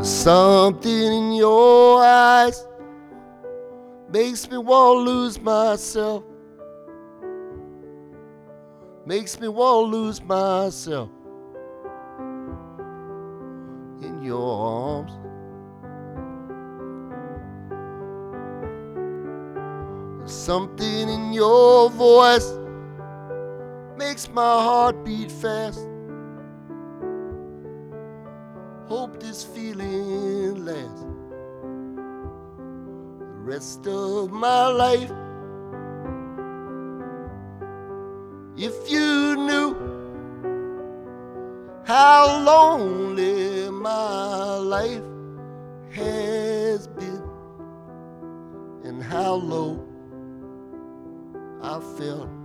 Something in your eyes makes me want to lose myself. Makes me want to lose myself in your arms. Something in your voice makes my heart beat fast. Hope this feeling lasts the rest of my life. If you knew how lonely my life has been and how low I felt